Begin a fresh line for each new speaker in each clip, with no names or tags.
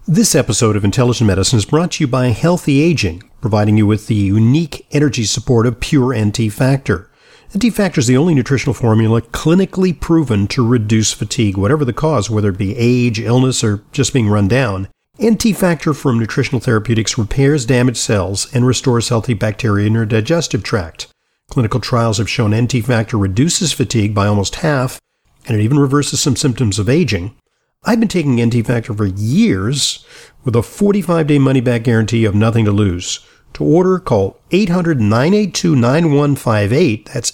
This episode of Intelligent Medicine is brought to you by Healthy Aging, providing you with the unique energy support of Pure NT Factor. NT Factor is the only nutritional formula clinically proven to reduce fatigue, whatever the cause, whether it be age, illness, or just being run down. NT Factor from Nutritional Therapeutics repairs damaged cells and restores healthy bacteria in your digestive tract. Clinical trials have shown NT Factor reduces fatigue by almost half, and it even reverses some symptoms of aging. I've been taking NT Factor for years with a 45-day money-back guarantee of nothing to lose. To order, call 800-982-9158. That's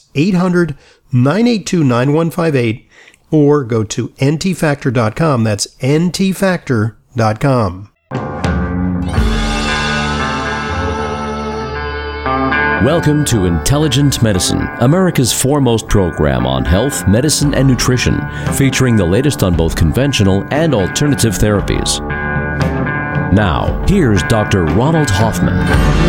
800-982-9158. Or go to ntfactor.com. That's ntfactor.com.
Welcome to Intelligent Medicine, America's foremost program on health, medicine, and nutrition, featuring the latest on both conventional and alternative therapies. Now, here's Dr. Ronald Hoffman.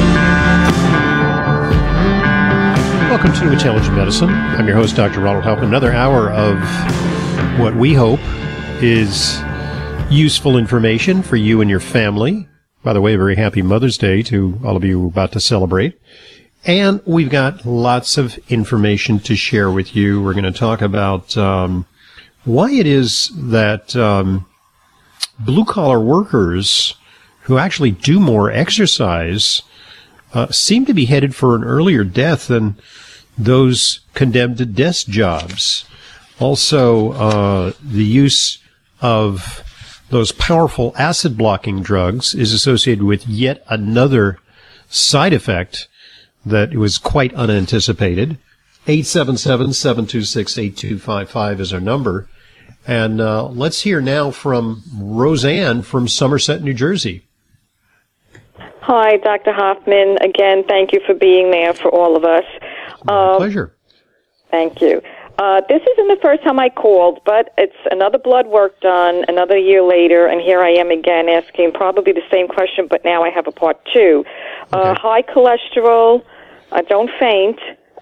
Welcome to Intelligent Medicine. I'm your host, Dr. Ronald Hoffman. Another hour of what we hope is useful information for you and your family. By the way, a very happy Mother's Day to all of you about to celebrate. And we've got lots of information to share with you. We're going to talk about why it is that blue-collar workers who actually do more exercise seem to be headed for an earlier death than those condemned to desk jobs. Also, the use of those powerful acid-blocking drugs is associated with yet another side effect that was quite unanticipated. 877-726-8255 is our number. And let's hear now from Roseanne from Somerset, New Jersey.
Hi, Dr. Hoffman. Again, thank you for being there for all of us.
My pleasure.
Thank you. This isn't the first time I called, but it's another blood work done another year later, and here I am again asking probably the same question, but now I have a part two.
Okay.
High cholesterol. I don't faint.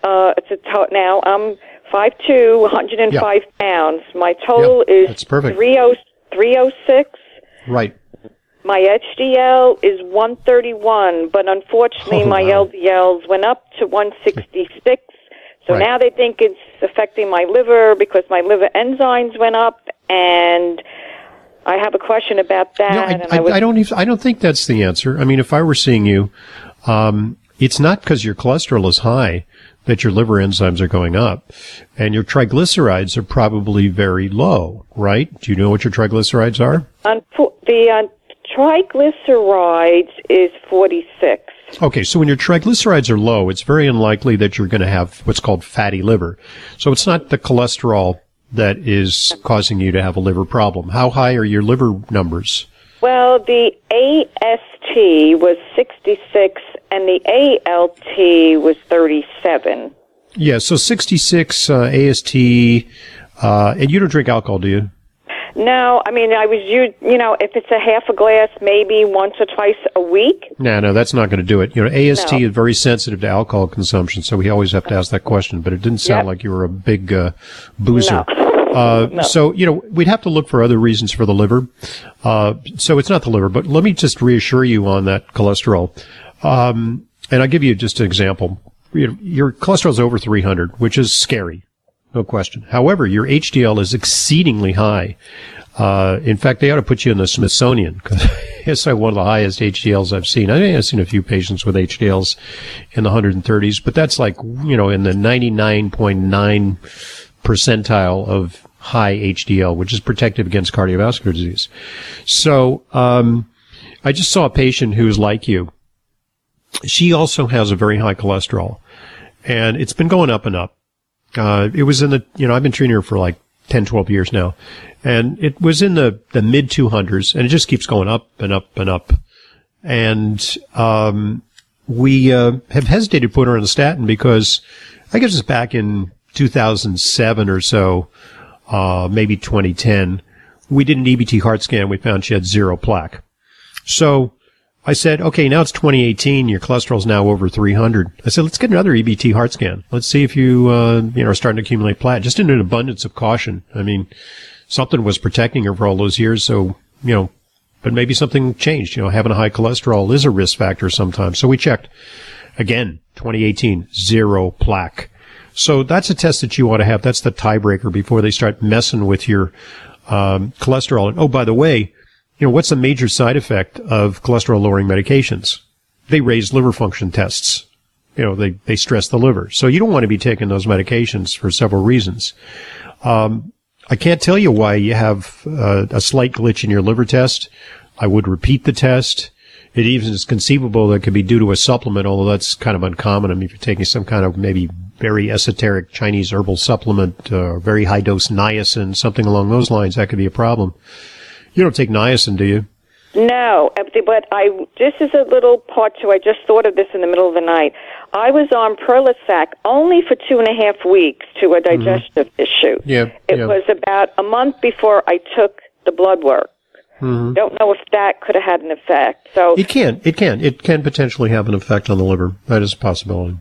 Now I'm 5'2", 105 pounds. My total is
that's perfect.
306.
Right.
My HDL is 131, but unfortunately my LDLs went up to 166. So now they think it's affecting my liver because my liver enzymes went up, and I have a question about that.
I don't think that's the answer. I mean, if I were seeing you, it's not because your cholesterol is high that your liver enzymes are going up, and your triglycerides are probably very low, right? Do you know what your triglycerides are?
The triglycerides is 46.
Okay, so when your triglycerides are low, it's very unlikely that you're going to have what's called fatty liver. So it's not the cholesterol that is causing you to have a liver problem. How high are your liver numbers? Well,
the AST was 66 and the ALT was 37.
Yeah, so 66 AST, and you don't drink alcohol, do you?
No, I mean, if it's a half a glass, maybe once or twice a week.
No, that's not going to do it. AST is very sensitive to alcohol consumption, so we always have to ask that question, but it didn't sound like you were a big boozer. No. So, we'd have to look for other reasons for the liver. So it's not the liver, but let me just reassure you on that cholesterol. And I'll give you just an example. Your cholesterol is over 300, which is scary. No question. However, your HDL is exceedingly high. In fact, they ought to put you in the Smithsonian because it's like one of the highest HDLs I've seen. I think I've seen a few patients with HDLs in the 130s, but that's like, in the 99.9 percentile of high HDL, which is protective against cardiovascular disease. So, I just saw a patient who's like you. She also has a very high cholesterol, and it's been going up and up. It was in the, I've been treating her for like 10, 12 years now, and it was in the mid 200s, and it just keeps going up and up and up. And, we, have hesitated to put her on the statin because I guess it's back in 2007 or so, maybe 2010. We did an EBT heart scan. We found she had 0 plaque. So I said, okay, now it's 2018. Your cholesterol's now over 300. I said, let's get another EBT heart scan. Let's see if you, are starting to accumulate plaque. Just in an abundance of caution. I mean, something was protecting her for all those years. So, but maybe something changed. Having a high cholesterol is a risk factor sometimes. So we checked. Again, 2018, 0 plaque. So that's a test that you ought to have. That's the tiebreaker before they start messing with your cholesterol. And, oh, by the way, what's the major side effect of cholesterol-lowering medications? They raise liver function tests. They stress the liver. So you don't want to be taking those medications for several reasons. I can't tell you why you have a slight glitch in your liver test. I would repeat the test. It even is conceivable that it could be due to a supplement, although that's kind of uncommon. I mean, if you're taking some kind of maybe very esoteric Chinese herbal supplement, very high dose niacin, something along those lines, that could be a problem. You don't take niacin, do you?
No, but this is a little part too. I just thought of this in the middle of the night. I was on Perlisac only for 2.5 weeks to a digestive issue. It was about a month before I took the blood work. Don't know if that could have had an effect. So
it can potentially have an effect on the liver. That is a possibility.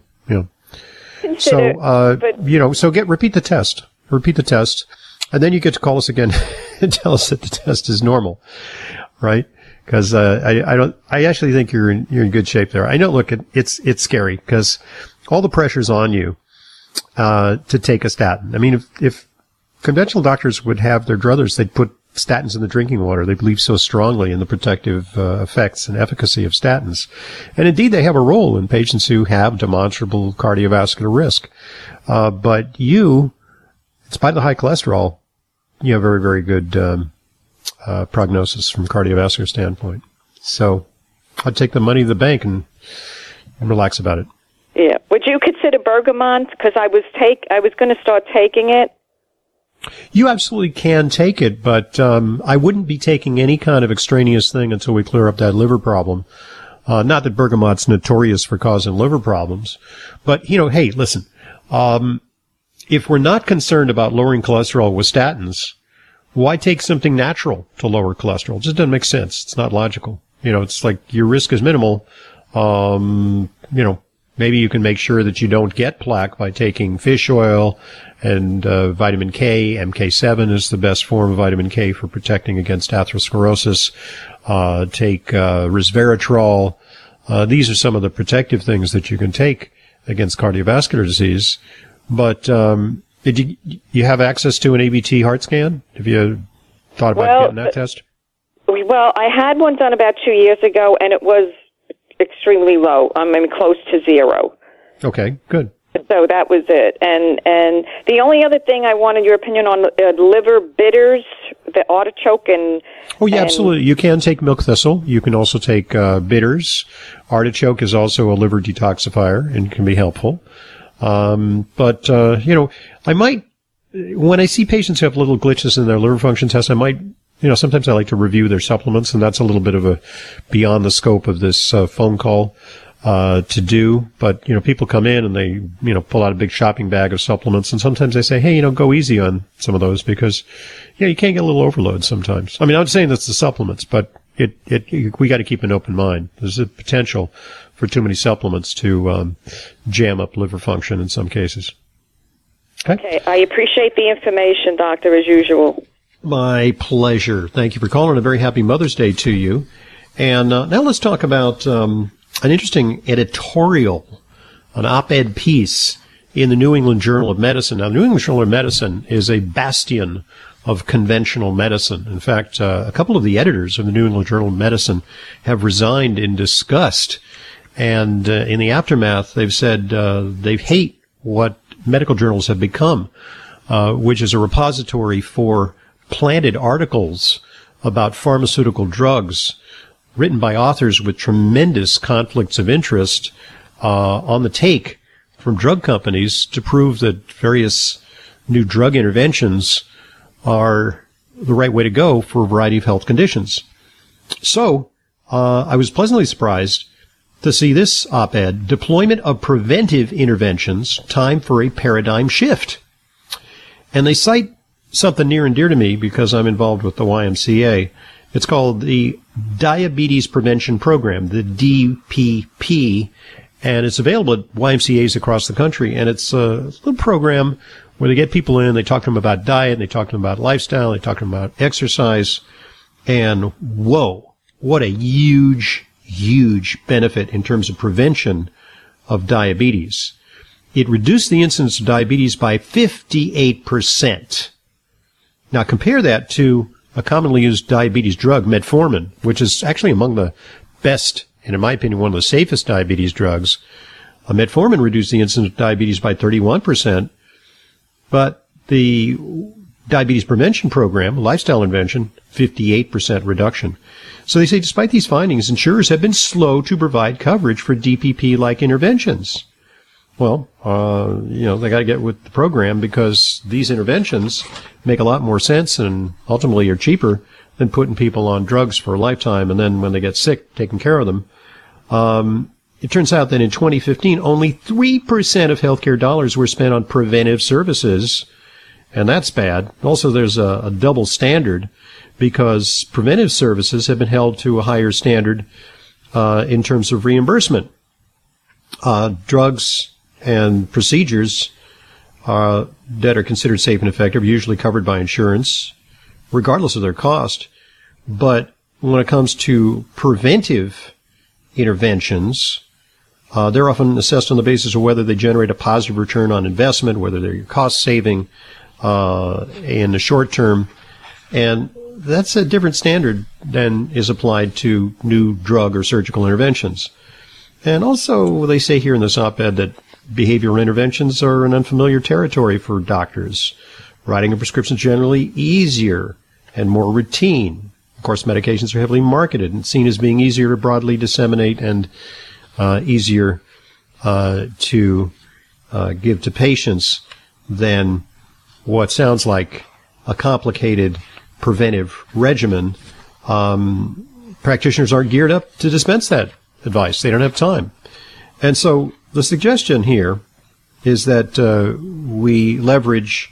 Repeat the test, and then you get to call us again and tell us that the test is normal, right? Because I actually think you're in good shape there. I know. Look, it's scary because all the pressure's on you to take a statin. I mean, if conventional doctors would have their druthers, they'd put statins in the drinking water. They believe so strongly in the protective effects and efficacy of statins. And indeed, they have a role in patients who have demonstrable cardiovascular risk. But despite the high cholesterol, you have very, very good prognosis from a cardiovascular standpoint. So I'd take the money to the bank and relax about it.
Yeah. Would you consider Bergamot? Because I was going to start taking it.
You absolutely can take it, but I wouldn't be taking any kind of extraneous thing until we clear up that liver problem. Not that bergamot's notorious for causing liver problems, but, hey, listen, if we're not concerned about lowering cholesterol with statins, why take something natural to lower cholesterol? It just doesn't make sense. It's not logical. It's like your risk is minimal. Maybe you can make sure that you don't get plaque by taking fish oil and vitamin K. MK7 is the best form of vitamin K for protecting against atherosclerosis. Take resveratrol. These are some of the protective things that you can take against cardiovascular disease. But did you have access to an ABT heart scan? Have you thought about getting that test?
Well, I had one done about 2 years ago, and it was extremely low. I mean, close to 0.
Okay, good.
So that was it. And the only other thing I wanted your opinion on liver bitters, the artichoke and...
Oh, yeah, absolutely. You can take milk thistle. You can also take bitters. Artichoke is also a liver detoxifier and can be helpful. I might, when I see patients who have little glitches in their liver function test, I might, sometimes I like to review their supplements, and that's a little bit of a beyond the scope of this phone call to do. But, people come in and they, pull out a big shopping bag of supplements, and sometimes I say, hey, go easy on some of those because, you can't get a little overload sometimes. I mean, I'm saying that's the supplements, but we got to keep an open mind. There's a potential for too many supplements to jam up liver function in some cases.
Okay. I appreciate the information, Doctor, as usual.
My pleasure. Thank you for calling. A very happy Mother's Day to you. And now let's talk about an interesting editorial, an op-ed piece in the New England Journal of Medicine. Now, the New England Journal of Medicine is a bastion of conventional medicine. In fact, a couple of the editors of the New England Journal of Medicine have resigned in disgust. And in the aftermath, they've said they hate what medical journals have become, which is a repository for planted articles about pharmaceutical drugs written by authors with tremendous conflicts of interest on the take from drug companies to prove that various new drug interventions are the right way to go for a variety of health conditions. So I was pleasantly surprised to see this op-ed, Deployment of Preventive Interventions, Time for a Paradigm Shift. And they cite something near and dear to me because I'm involved with the YMCA. It's called the Diabetes Prevention Program, the DPP, and it's available at YMCAs across the country. And it's a little program where they get people in, they talk to them about diet, and they talk to them about lifestyle, they talk to them about exercise, and whoa, what a huge, huge benefit in terms of prevention of diabetes. It reduced the incidence of diabetes by 58%. Now compare that to a commonly used diabetes drug, metformin, which is actually among the best, and in my opinion, one of the safest diabetes drugs. Metformin reduced the incidence of diabetes by 31%, but the diabetes prevention program, lifestyle intervention, 58% reduction. So they say despite these findings, insurers have been slow to provide coverage for DPP-like interventions. Well, they got to get with the program because these interventions make a lot more sense and ultimately are cheaper than putting people on drugs for a lifetime and then when they get sick, taking care of them. It turns out that in 2015, only 3% of healthcare dollars were spent on preventive services, and that's bad. Also, there's a double standard because preventive services have been held to a higher standard in terms of reimbursement. Drugs and procedures that are considered safe and effective are usually covered by insurance, regardless of their cost. But when it comes to preventive interventions, they're often assessed on the basis of whether they generate a positive return on investment, whether they're cost saving in the short term. And that's a different standard than is applied to new drug or surgical interventions. And also, they say here in this op-ed that behavioral interventions are an unfamiliar territory for doctors. Writing a prescription is generally easier and more routine. Of course, medications are heavily marketed and seen as being easier to broadly disseminate and easier to give to patients than what sounds like a complicated preventive regimen. Practitioners aren't geared up to dispense that advice. They don't have time. And so the suggestion here is that we leverage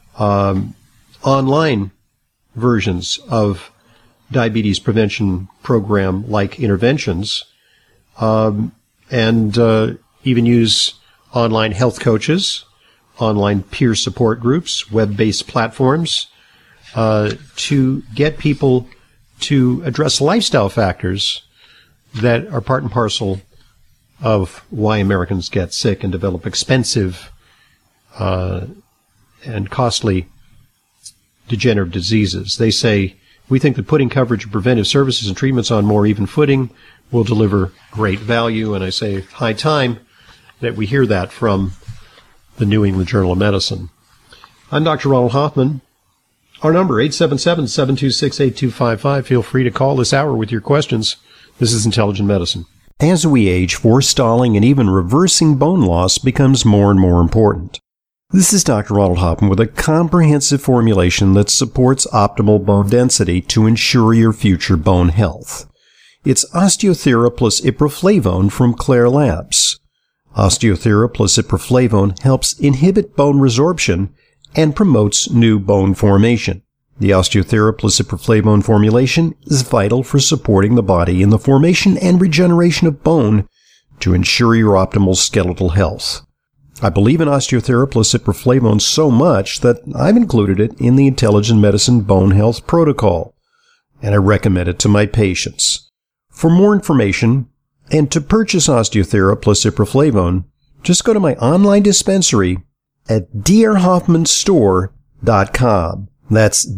online versions of diabetes prevention program-like interventions and even use online health coaches, online peer support groups, web-based platforms to get people to address lifestyle factors that are part and parcel of why Americans get sick and develop expensive and costly degenerative diseases. They say, we think that putting coverage of preventive services and treatments on more even footing will deliver great value. And I say, high time that we hear that from the New England Journal of Medicine. I'm Dr. Ronald Hoffman. Our number, 877-726-8255. Feel free to call this hour with your questions. This is Intelligent Medicine. As we age, forestalling and even reversing bone loss becomes more and more important. This is Dr. Ronald Hoffman with a comprehensive formulation that supports optimal bone density to ensure your future bone health. It's Osteothera plus Iproflavone from Claire Labs. Osteothera plus Iproflavone helps inhibit bone resorption and promotes new bone formation. The Osteothera plus Iproflavone formulation is vital for supporting the body in the formation and regeneration of bone to ensure your optimal skeletal health. I believe in Osteothera plus Iproflavone so much that I've included it in the Intelligent Medicine Bone Health Protocol, and I recommend it to my patients. For more information and to purchase Osteothera plus Iproflavone, just go to my online dispensary at drhoffmanstore.com. That's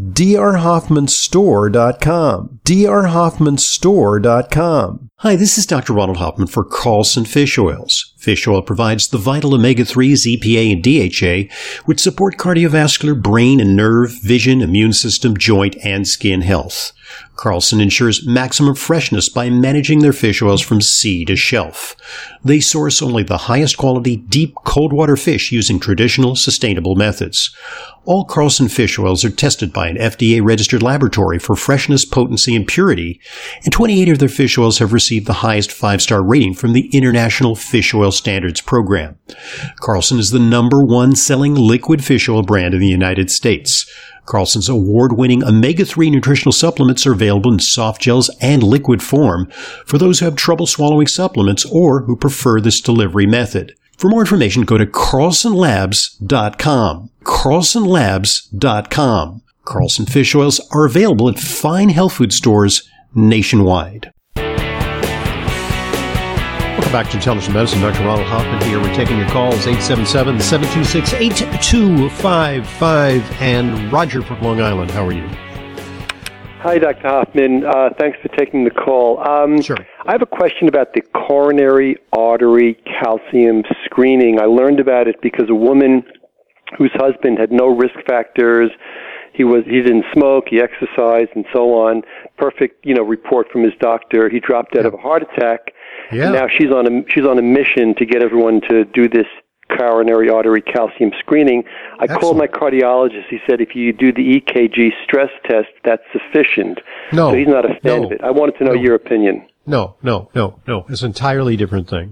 drhoffmanstore.com. drhoffmanstore.com. Hi, this is Dr. Ronald Hoffman for Carlson Fish Oils. Fish oil provides the vital omega-3s, EPA, and DHA, which support cardiovascular, brain and nerve, vision, immune system, joint, and skin health. Carlson ensures maximum freshness by managing their fish oils from sea to shelf. They source only the highest quality, deep, cold water fish using traditional, sustainable methods. All Carlson fish oils are tested by an FDA-registered laboratory for freshness, potency, and purity, and 28 of their fish oils have received the highest 5-star rating from the International Fish Oil Standards Program. Carlson is the #1 selling liquid fish oil brand in the United States. Carlson's award-winning omega-3 nutritional supplements are available in soft gels and liquid form for those who have trouble swallowing supplements or who prefer this delivery method. For more information, go to carlsonlabs.com. carlsonlabs.com. Carlson fish oils are available at fine health food stores nationwide. Welcome back to Intelligent Medicine. Dr. Ronald Hoffman here. We're taking your calls, 877-726-8255. And Roger from Long Island, how are you?
Hi, Dr. Hoffman. Thanks for taking the call.
Sure.
I have a question about the coronary artery calcium screening. I learned about it because a woman whose husband had no risk factors, he didn't smoke, he exercised, and so on. Perfect, report from his doctor. He dropped out of a heart attack. Yeah. And now she's on a mission to get everyone to do this coronary artery calcium screening. I called my cardiologist. He said if you do the EKG stress test, that's sufficient.
No.
So he's not a fan of it. I wanted to know your opinion.
No. It's an entirely different thing.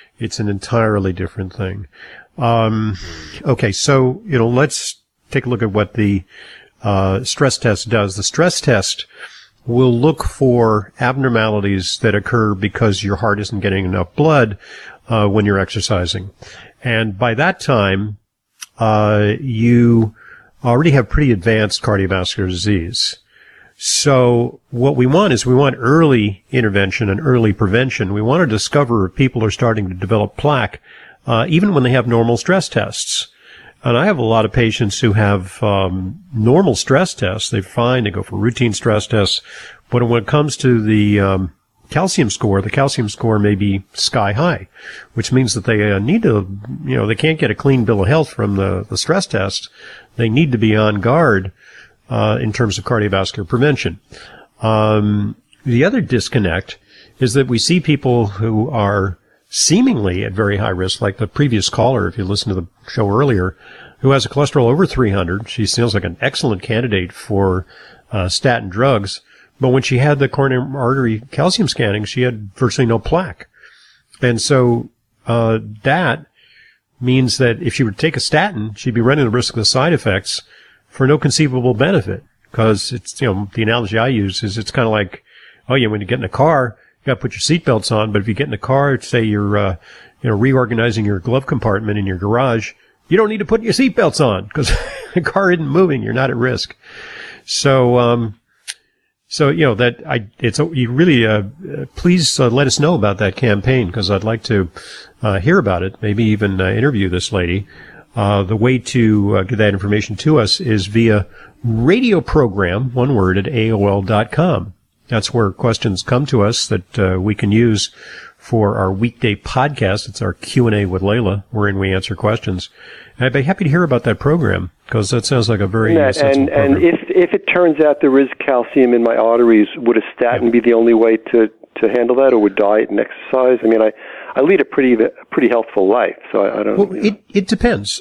Okay, so, let's take a look at what the stress test does. The stress test will look for abnormalities that occur because your heart isn't getting enough blood when you're exercising. And by that time, you already have pretty advanced cardiovascular disease. So what we want early intervention and early prevention. We want to discover if people are starting to develop plaque, even when they have normal stress tests. And I have a lot of patients who have normal stress tests. They're fine. They go for routine stress tests. But when it comes to the calcium score may be sky high, which means that they need to, they can't get a clean bill of health from the stress test. They need to be on guard in terms of cardiovascular prevention. The other disconnect is that we see people who are seemingly at very high risk, like the previous caller, if you listen to the show earlier, who has a cholesterol over 300. She sounds like an excellent candidate for statin drugs. But when she had the coronary artery calcium scanning, she had virtually no plaque. And so that means that if she would take a statin, she'd be running the risk of the side effects for no conceivable benefit. Because it's, the analogy I use is it's kind of like, when you get in a car, you got to put your seatbelts on. But if you get in a car, say you're, reorganizing your glove compartment in your garage, you don't need to put your seatbelts on because the car isn't moving. You're not at risk. So, please let us know about that campaign because I'd like to hear about it, maybe even interview this lady. The way to get that information to us is via radio program, one word, at AOL.com. That's where questions come to us that we can use for our weekday podcast. It's our Q&A with Layla, wherein we answer questions. And I'd be happy to hear about that program because that sounds like a very sensible program.
And if it turns out there is calcium in my arteries, would a statin be the only way to handle that, or would diet and exercise? I mean, I lead a pretty healthful life, so I don't.
Well, it depends.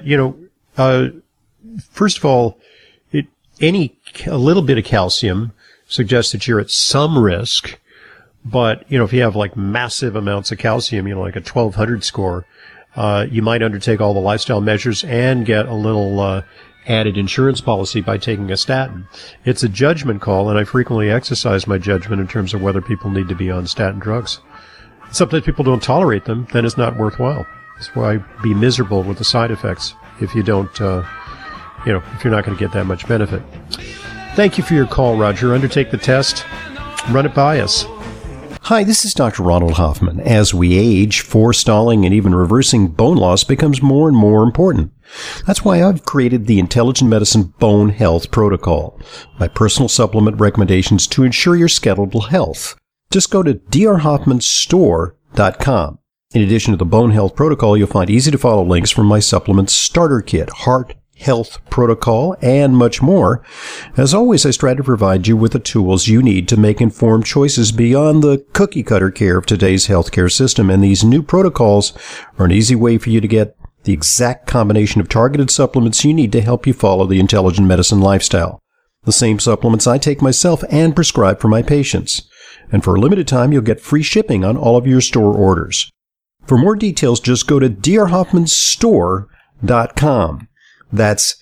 First of all, a little bit of calcium suggests that you're at some risk. But, if you have like massive amounts of calcium, like a 1200 score, you might undertake all the lifestyle measures and get a little, added insurance policy by taking a statin. It's a judgment call, and I frequently exercise my judgment in terms of whether people need to be on statin drugs. Sometimes people don't tolerate them, then it's not worthwhile. That's why be miserable with the side effects if you don't, if you're not going to get that much benefit. Thank you for your call, Roger. Undertake the test. Run it by us. Hi, this is Dr. Ronald Hoffman. As we age, forestalling and even reversing bone loss becomes more and more important. That's why I've created the Intelligent Medicine Bone Health Protocol, my personal supplement recommendations to ensure your skeletal health. Just go to drhoffmanstore.com. In addition to the Bone Health Protocol, you'll find easy-to-follow links from my supplements starter kit, Heart Health Protocol, and much more. As always, I strive to provide you with the tools you need to make informed choices beyond the cookie-cutter care of today's healthcare system, and these new protocols are an easy way for you to get the exact combination of targeted supplements you need to help you follow the intelligent medicine lifestyle. The same supplements I take myself and prescribe for my patients. And for a limited time, you'll get free shipping on all of your store orders. For more details, just go to drhoffmanstore.com. That's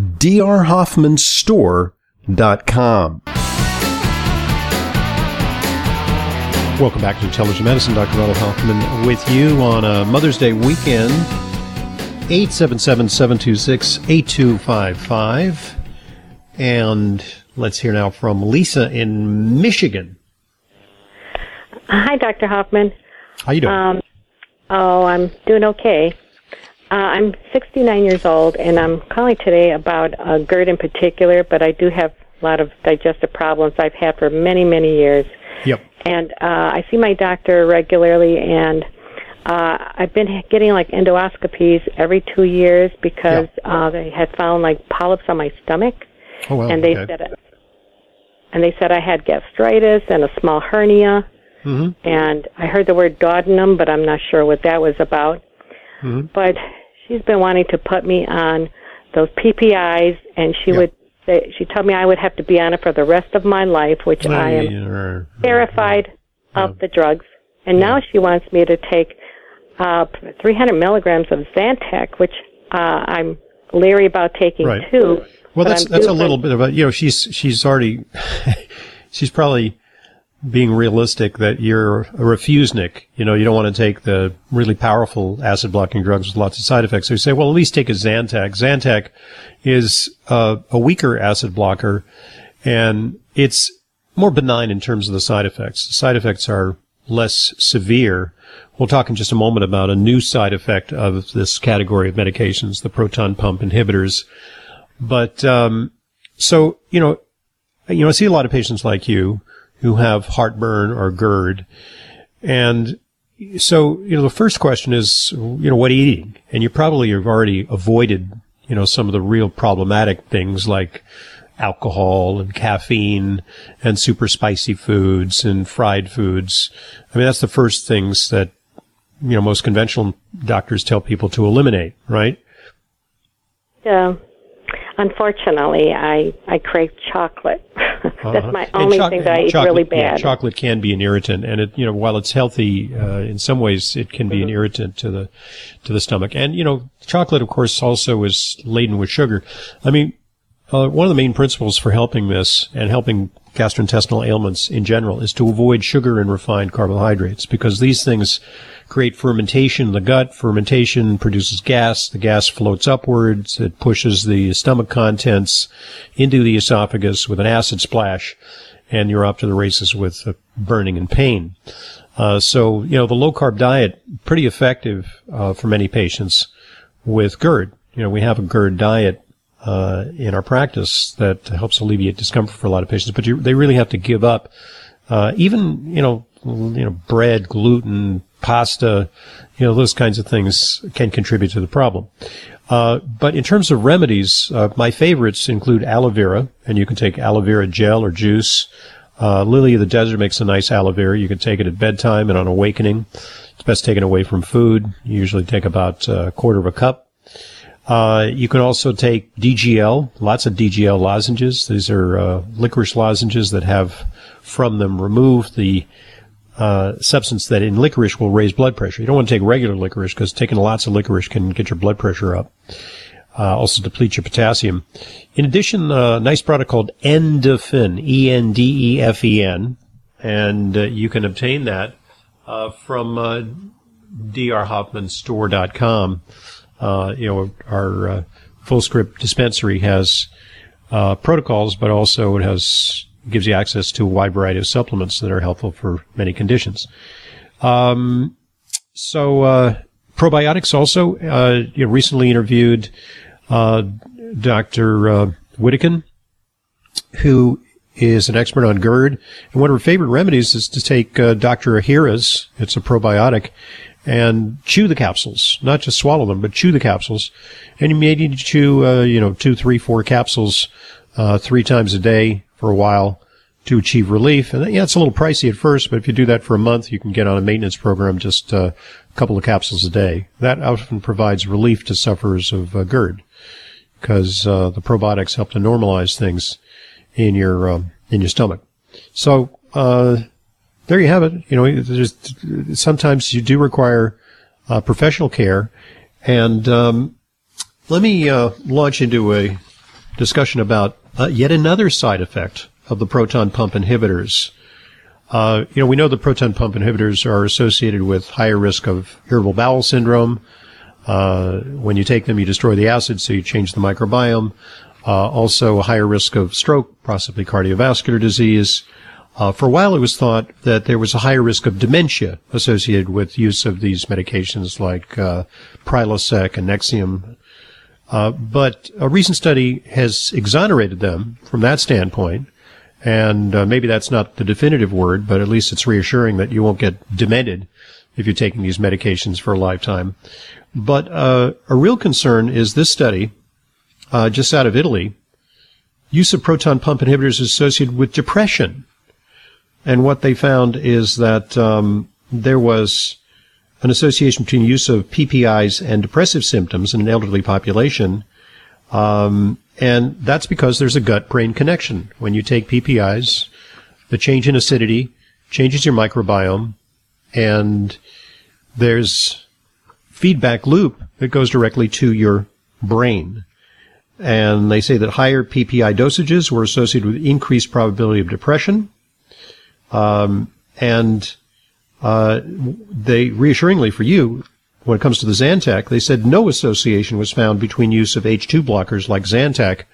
drhoffmanstore.com. Welcome back to Intelligent Medicine. Dr. Ronald Hoffman with you on a Mother's Day weekend. 877-726-8255. And let's hear now from Lisa in Michigan.
Hi, Dr. Hoffman.
How you doing?
I'm doing okay. I'm 69 years old, and I'm calling today about GERD in particular, but I do have a lot of digestive problems I've had for many, many years.
Yep.
And I see my doctor regularly, and I've been getting like endoscopies every 2 years because they had found like polyps on my stomach.
Oh, well,
and they said I had gastritis and a small hernia. Mm-hmm. And I heard the word duodenum, but I'm not sure what that was about. Mm-hmm. But she's been wanting to put me on those PPIs, and she told me I would have to be on it for the rest of my life, which I am terrified of the drugs. And now she wants me to take 300 milligrams of Zantac, which I'm leery about taking too.
Well, that's a little bit of a, she's already, she's probably being realistic that you're a refusenic. You don't want to take the really powerful acid blocking drugs with lots of side effects. So you say, well, at least take a Zantac. Zantac is a weaker acid blocker, and it's more benign in terms of the side effects. The side effects are less severe. We'll talk in just a moment about a new side effect of this category of medications, the proton pump inhibitors. But, so, I see a lot of patients like you who have heartburn or GERD. And so, the first question is, what are you eating? And you probably have already avoided, some of the real problematic things like alcohol and caffeine and super spicy foods and fried foods. I mean, that's the first things that, most conventional doctors tell people to eliminate, right?
Yeah. Unfortunately, I crave chocolate. That's my only thing that I eat really bad.
Yeah, chocolate can be an irritant, and it, while it's healthy, in some ways, it can be an irritant to the stomach. And chocolate, of course, also is laden with sugar. I mean, one of the main principles for helping this and helping gastrointestinal ailments in general is to avoid sugar and refined carbohydrates, because these things create fermentation in the gut. Fermentation produces gas. The gas floats upwards. It pushes the stomach contents into the esophagus with an acid splash, and you're off to the races with burning and pain. So, the low-carb diet, pretty effective for many patients with GERD. We have a GERD diet in our practice that helps alleviate discomfort for a lot of patients, but they really have to give up even bread, gluten, pasta, those kinds of things can contribute to the problem. But in terms of remedies, my favorites include aloe vera, and you can take aloe vera gel or juice. Lily of the Desert makes a nice aloe vera. You can take it at bedtime and on awakening. It's best taken away from food. You usually take about a quarter of a cup. You can also take DGL, lots of DGL lozenges. These are licorice lozenges that have from them removed the substance that in licorice will raise blood pressure. You don't want to take regular licorice because taking lots of licorice can get your blood pressure up. Also deplete your potassium. In addition, a nice product called Endefen, E-N-D-E-F-E-N, and you can obtain that from drhoffmanstore.com. Our Full Script dispensary has protocols, but also it gives you access to a wide variety of supplements that are helpful for many conditions. So probiotics also, recently interviewed Dr. Whittakin, who is an expert on GERD. And one of her favorite remedies is to take Dr. Ahira's, it's a probiotic, and chew the capsules, not just swallow them, but chew the capsules. And you may need to chew, 2, 3, 4 capsules 3 times a day for a while to achieve relief. And it's a little pricey at first, but if you do that for a month, you can get on a maintenance program, just a couple of capsules a day. That often provides relief to sufferers of GERD, because the probiotics help to normalize things in your stomach. So there you have it. Sometimes you do require professional care, and let me launch into a discussion about yet another side effect of the proton pump inhibitors. We know the proton pump inhibitors are associated with higher risk of irritable bowel syndrome. When you take them, you destroy the acid, so you change the microbiome. Also, a higher risk of stroke, possibly cardiovascular disease. For a while, it was thought that there was a higher risk of dementia associated with use of these medications like Prilosec and Nexium. But a recent study has exonerated them from that standpoint. And maybe that's not the definitive word, but at least it's reassuring that you won't get demented if you're taking these medications for a lifetime. But a real concern is this study, just out of Italy, use of proton pump inhibitors is associated with depression. And what they found is that there was an association between use of PPIs and depressive symptoms in an elderly population. And that's because there's a gut-brain connection. When you take PPIs, the change in acidity changes your microbiome, and there's feedback loop that goes directly to your brain. And they say that higher PPI dosages were associated with increased probability of depression. They, reassuringly for you, when it comes to the Zantac, they said no association was found between use of H2 blockers like Zantac,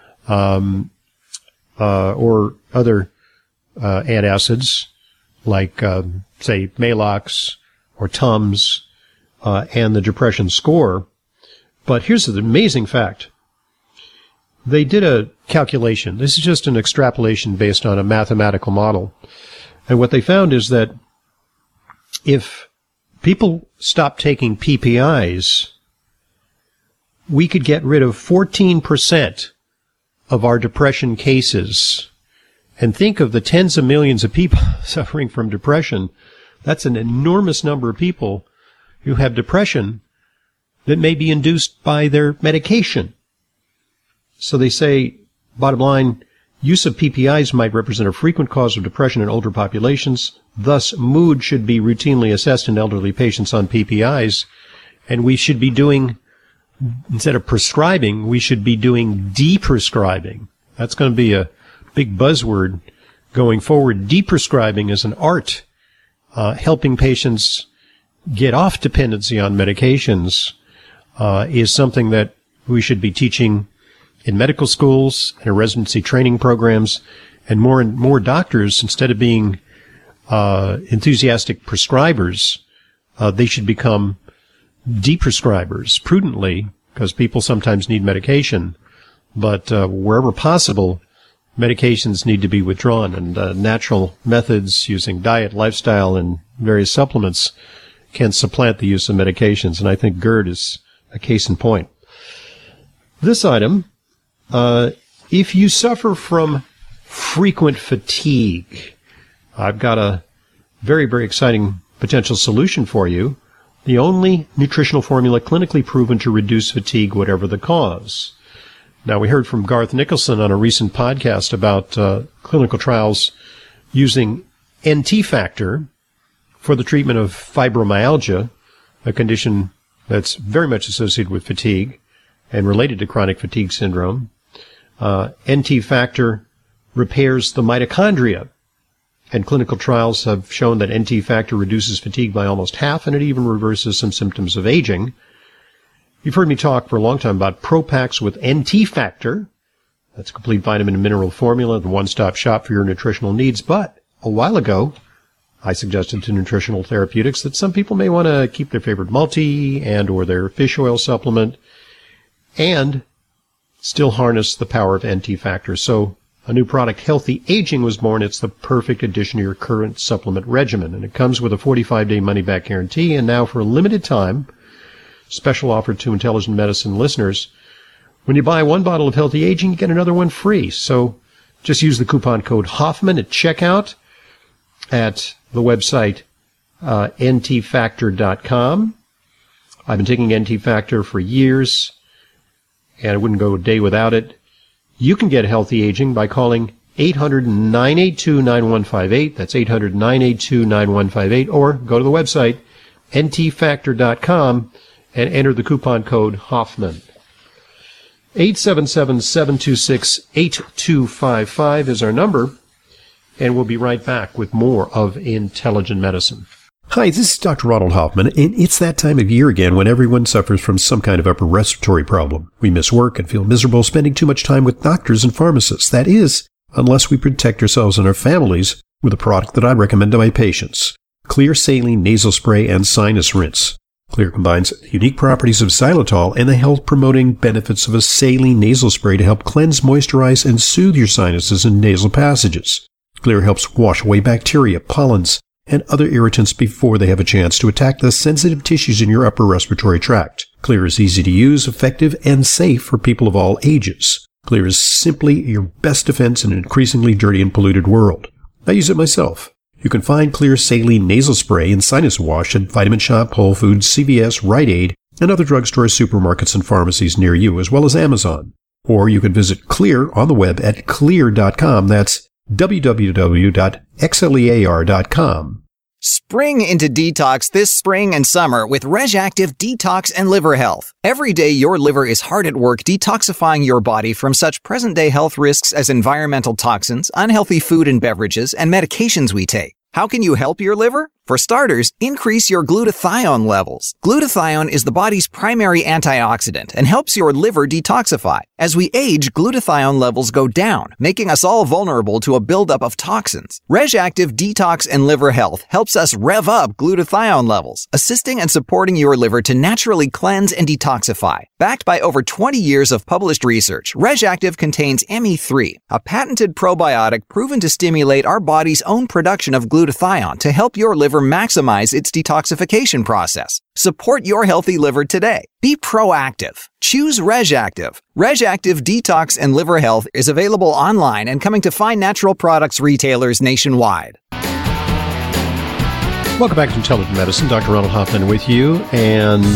or other, antacids like, say, Maalox or Tums, and the depression score. But here's the amazing fact. They did a calculation. This is just an extrapolation based on a mathematical model. And what they found is that if people stopped taking PPIs, we could get rid of 14% of our depression cases. And think of the tens of millions of people suffering from depression. That's an enormous number of people who have depression that may be induced by their medication. So they say, bottom line, use of PPIs might represent a frequent cause of depression in older populations. Thus, mood should be routinely assessed in elderly patients on PPIs. And we should be doing, instead of prescribing, we should be doing deprescribing. That's going to be a big buzzword going forward. Deprescribing is an art, helping patients get off dependency on medications, is something that we should be teaching in medical schools and in residency training programs, and more doctors, instead of being enthusiastic prescribers, they should become deprescribers prudently, because people sometimes need medication. But wherever possible, medications need to be withdrawn, and natural methods using diet, lifestyle, and various supplements can supplant the use of medications. And I think GERD is a case in point. This item, if you suffer from frequent fatigue, I've got a very, very exciting potential solution for you. The only nutritional formula clinically proven to reduce fatigue, whatever the cause. Now, we heard from Garth Nicholson on a recent podcast about clinical trials using NT factor for the treatment of fibromyalgia, a condition that's very much associated with fatigue and related to chronic fatigue syndrome. NT factor repairs the mitochondria, and clinical trials have shown that NT factor reduces fatigue by almost half, and it even reverses some symptoms of aging. You've heard me talk for a long time about Propax with NT factor. That's a complete vitamin and mineral formula, the one-stop shop for your nutritional needs. But a while ago, I suggested to Nutritional Therapeutics that some people may want to keep their favorite multi and or their fish oil supplement and still harness the power of NT factor. So a new product, Healthy Aging, was born. It's the perfect addition to your current supplement regimen, and it comes with a 45-day money-back guarantee. And now, for a limited time, special offer to Intelligent Medicine listeners, when you buy one bottle of Healthy Aging, you get another one free. So just use the coupon code Hoffman at checkout at the website ntfactor.com. I've been taking NT Factor for years, and I wouldn't go a day without it. You can get Healthy Aging by calling 800-982-9158. That's 800-982-9158. Or go to the website ntfactor.com and enter the coupon code Hoffman. 877-726-8255 is our number, and we'll be right back with more of Intelligent Medicine. Hi, this is Dr. Ronald Hoffman, and it's that time of year again when everyone suffers from some kind of upper respiratory problem. We miss work and feel miserable spending too much time with doctors and pharmacists. That is, unless we protect ourselves and our families with a product that I recommend to my patients, Clear Saline Nasal Spray and Sinus Rinse. Clear combines the unique properties of xylitol and the health-promoting benefits of a saline nasal spray to help cleanse, moisturize, and soothe your sinuses and nasal passages. Clear helps wash away bacteria, pollens, and other irritants before they have a chance to attack the sensitive tissues in your upper respiratory tract. Clear is easy to use, effective, and safe for people of all ages. Clear is simply your best defense in an increasingly dirty and polluted world. I use it myself. You can find Clear Saline Nasal Spray and Sinus Wash at Vitamin Shoppe, Whole Foods, CVS, Rite Aid, and other drugstores, supermarkets, and pharmacies near you, as well as Amazon. Or you can visit Clear on the web at Xlear.com. That's www.xlear.com.
Spring into detox this spring and summer with RegActive Detox and Liver Health. Every day your liver is hard at work detoxifying your body from such present-day health risks as environmental toxins, unhealthy food and beverages, and medications we take. How can you help your liver? For starters, increase your glutathione levels. Glutathione is the body's primary antioxidant and helps your liver detoxify. As we age, glutathione levels go down, making us all vulnerable to a buildup of toxins. RegActive Detox and Liver Health helps us rev up glutathione levels, assisting and supporting your liver to naturally cleanse and detoxify. Backed by over 20 years of published research, RegActive contains ME3, a patented probiotic proven to stimulate our body's own production of glutathione to help your liver maximize its detoxification process. Support your healthy liver today. Be proactive. Choose RegActive. RegActive Detox and Liver Health is available online and coming to fine natural products retailers nationwide.
Welcome back to Intelligent Medicine. Dr. Ronald Hoffman with you, and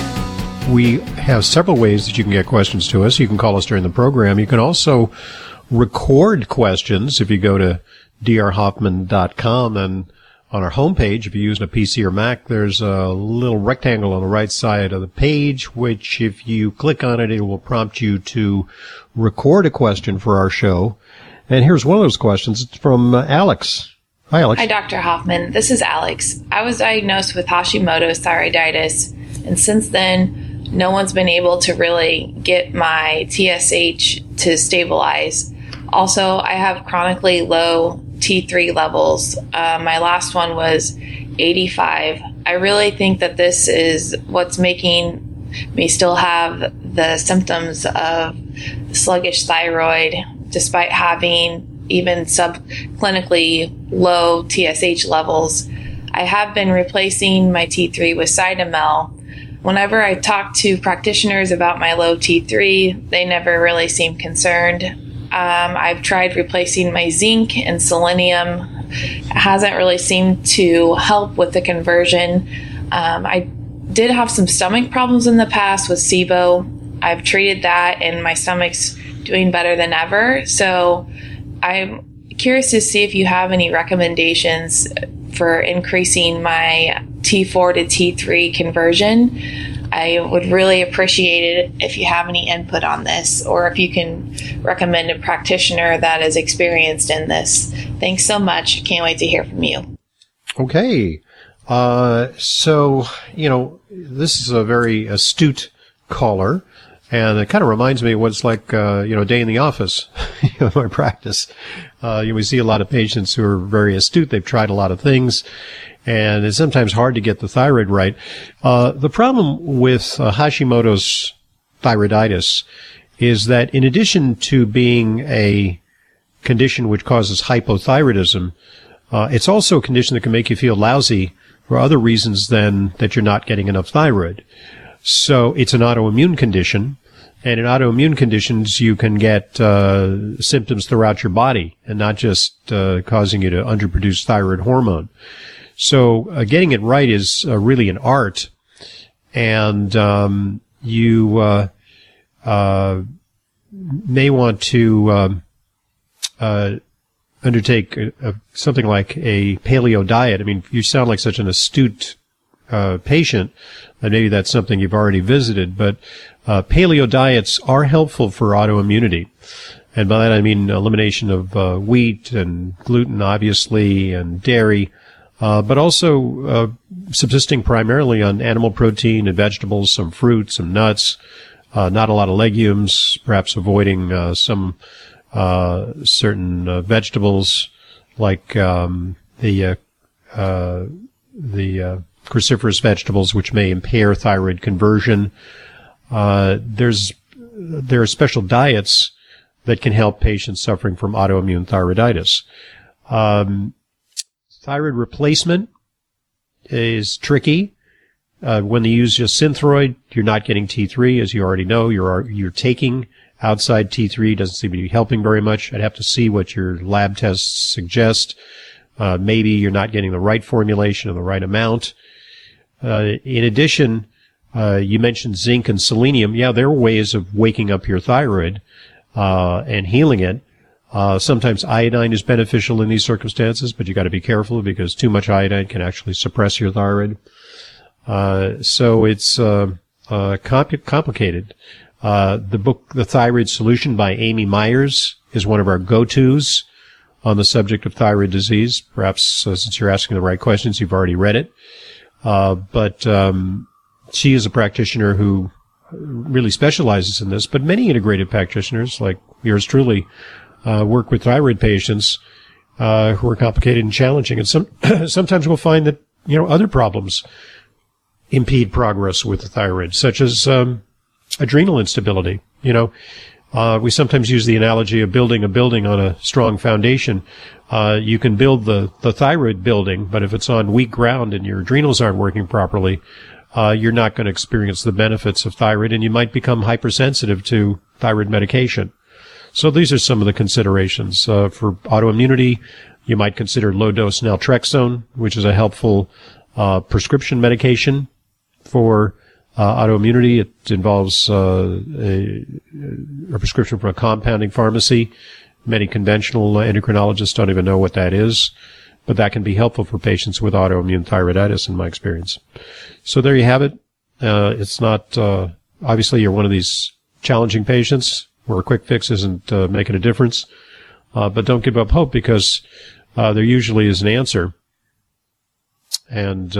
we have several ways that you can get questions to us. You can call us during the program. You can also record questions if you go to drhoffman.com, and on our homepage, if you're using a PC or Mac, there's a little rectangle on the right side of the page, which if you click on it, it will prompt you to record a question for our show. And here's one of those questions. It's from Alex. Hi, Alex.
Hi, Dr. Hoffman. This is Alex. I was diagnosed with Hashimoto's thyroiditis, and since then, no one's been able to really get my TSH to stabilize. Also, I have chronically low T3 levels. My last one was 85. I really think that this is what's making me still have the symptoms of sluggish thyroid, despite having even subclinically low TSH levels. I have been replacing my T3 with Cytomel. Whenever I talk to practitioners about my low T3, they never really seem concerned. I've tried replacing my zinc and selenium. It hasn't really seemed to help with the conversion. I did have some stomach problems in the past with SIBO. I've treated that and my stomach's doing better than ever. So I'm curious to see if you have any recommendations for increasing my T4 to T3 conversion. I would really appreciate it if you have any input on this, or if you can recommend a practitioner that is experienced in this. Thanks so much. Can't wait to hear from you.
Okay. So, this is a very astute caller, and it kind of reminds me of what it's like, a day in the office, in my practice. We see a lot of patients who are very astute. They've tried a lot of things, and it's sometimes hard to get the thyroid right. The problem with Hashimoto's thyroiditis is that in addition to being a condition which causes hypothyroidism, it's also a condition that can make you feel lousy for other reasons than that you're not getting enough thyroid. So it's an autoimmune condition, and in autoimmune conditions you can get symptoms throughout your body and not just causing you to underproduce thyroid hormone. So getting it right is really an art, and you may want to undertake something like a paleo diet. I mean, you sound like such an astute patient, and maybe that's something you've already visited, but paleo diets are helpful for autoimmunity. And by that I mean elimination of wheat and gluten, obviously, and dairy, but also subsisting primarily on animal protein and vegetables, some fruit, some nuts, not a lot of legumes, perhaps avoiding some certain vegetables like the cruciferous vegetables, which may impair thyroid conversion. There are special diets that can help patients suffering from autoimmune thyroiditis. Thyroid replacement is tricky. When you use just Synthroid, you're not getting T3, as you already know. You're taking outside T3, doesn't seem to be helping very much. I'd have to see what your lab tests suggest. Maybe you're not getting the right formulation or the right amount. In addition, you mentioned zinc and selenium. Yeah, there are ways of waking up your thyroid and healing it. Sometimes iodine is beneficial in these circumstances, but you got to be careful because too much iodine can actually suppress your thyroid. So it's complicated. The book The Thyroid Solution by Amy Myers is one of our go-tos on the subject of thyroid disease. Perhaps since you're asking the right questions, you've already read it. But she is a practitioner who really specializes in this, but many integrative practitioners, like yours truly, work with thyroid patients who are complicated and challenging. And sometimes we'll find that, other problems impede progress with the thyroid, such as adrenal instability. We sometimes use the analogy of building a building on a strong foundation. You can build the thyroid building, but if it's on weak ground and your adrenals aren't working properly, you're not going to experience the benefits of thyroid, and you might become hypersensitive to thyroid medication. So these are some of the considerations. For autoimmunity, you might consider low-dose naltrexone, which is a helpful prescription medication for autoimmunity. It involves a prescription from a compounding pharmacy. Many conventional endocrinologists don't even know what that is, but that can be helpful for patients with autoimmune thyroiditis, in my experience. So there you have it. It's not, obviously you're one of these challenging patients where a quick fix isn't making a difference, but don't give up hope because there usually is an answer. And,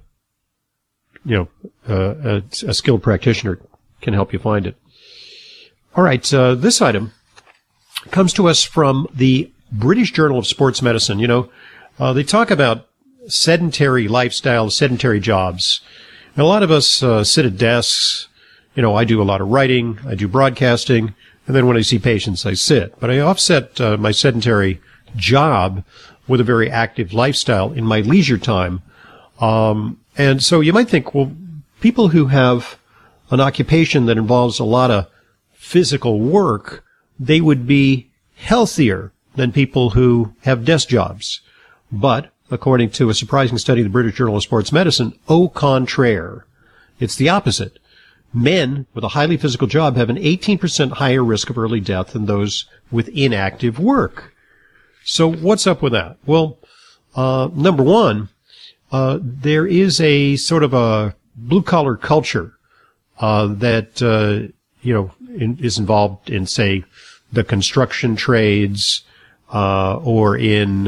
a skilled practitioner can help you find it. All right, this item comes to us from the British Journal of Sports Medicine. They talk about sedentary lifestyle, sedentary jobs. And a lot of us sit at desks. I do a lot of writing, I do broadcasting, and then when I see patients, I sit. But I offset my sedentary job with a very active lifestyle in my leisure time. And so you might think, well, people who have an occupation that involves a lot of physical work, they would be healthier than people who have desk jobs. But according to a surprising study of the British Journal of Sports Medicine, au contraire, it's the opposite. Men with a highly physical job have an 18% higher risk of early death than those with inactive work. So what's up with that? Well, number one, there is a sort of a blue-collar culture that is involved in, say, the construction trades or in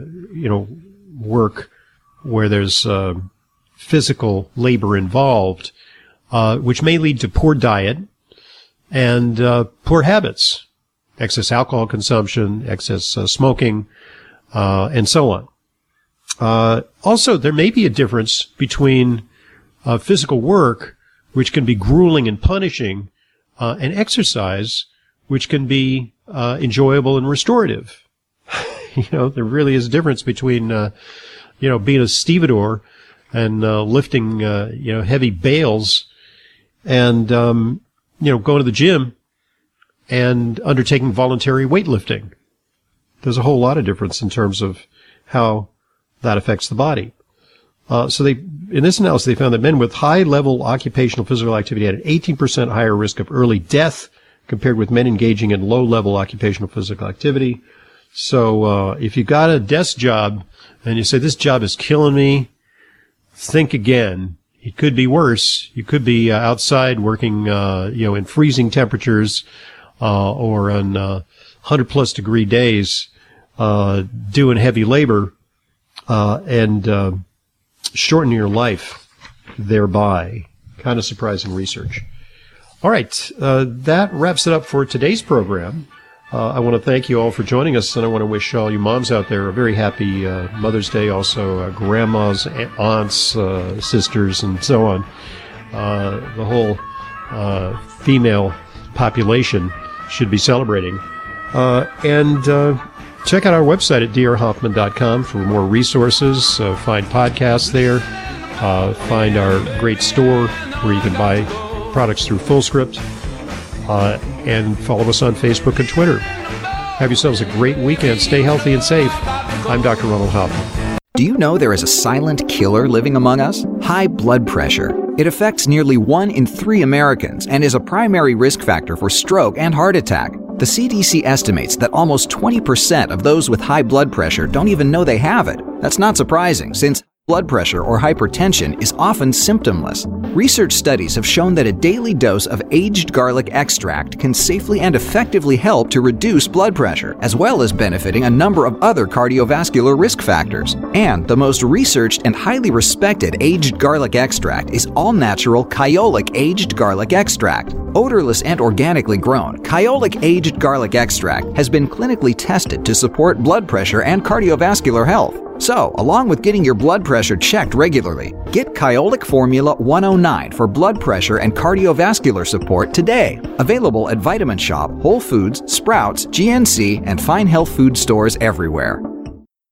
work where there's physical labor involved, which may lead to poor diet and poor habits, excess alcohol consumption, excess smoking, and so on. Also, there may be a difference between physical work, which can be grueling and punishing, and exercise, which can be enjoyable and restorative. There really is a difference between, being a stevedore and lifting, heavy bales and, going to the gym and undertaking voluntary weightlifting. There's a whole lot of difference in terms of how that affects the body. So in this analysis, they found that men with high-level occupational physical activity had an 18% higher risk of early death compared with men engaging in low-level occupational physical activity. So if you got a desk job and you say, this job is killing me, think again. It could be worse. You could be outside working, in freezing temperatures or on 100-plus degree days doing heavy labor and shorten your life thereby. Kind of surprising research. All right, that wraps it up for today's program. I want to thank you all for joining us, and I want to wish all you moms out there a very happy Mother's Day, also grandmas, aunts, sisters, and so on. The whole female population should be celebrating. And check out our website at drhoffman.com for more resources. Find podcasts there. Find our great store where you can buy products through FullScript. And follow us on Facebook and Twitter. Have yourselves a great weekend. Stay healthy and safe. I'm Dr. Ronald Hoffman.
Do you know there is a silent killer living among us? High blood pressure. It affects nearly 1 in 3 Americans and is a primary risk factor for stroke and heart attack. The CDC estimates that almost 20% of those with high blood pressure don't even know they have it. That's not surprising, since blood pressure or hypertension is often symptomless. Research studies have shown that a daily dose of aged garlic extract can safely and effectively help to reduce blood pressure, as well as benefiting a number of other cardiovascular risk factors. And the most researched and highly respected aged garlic extract is all-natural Kyolic aged garlic extract. Odorless and organically grown, Kyolic aged garlic extract has been clinically tested to support blood pressure and cardiovascular health. So, along with getting your blood pressure checked regularly, get Kyolic Formula 109 for blood pressure and cardiovascular support today. Available at Vitamin Shop, Whole Foods, Sprouts, GNC, and fine health food stores everywhere.